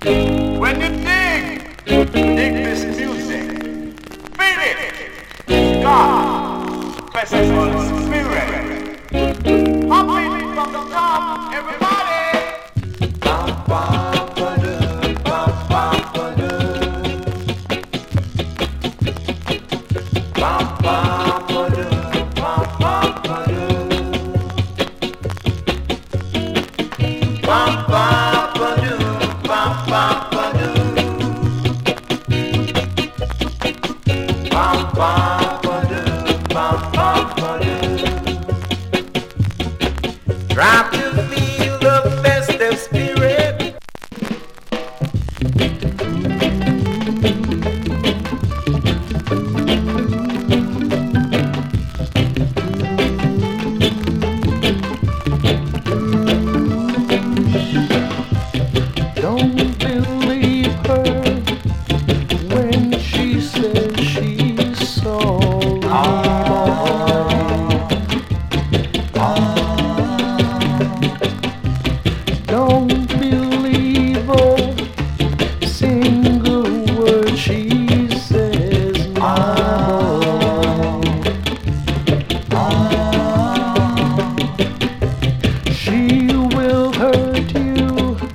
When you dig this music, feel it. It's God, special spirit. Hopping from the top, everybody. Drop to feel the festive spirit. Don't believe her when she says she's sorry. Don't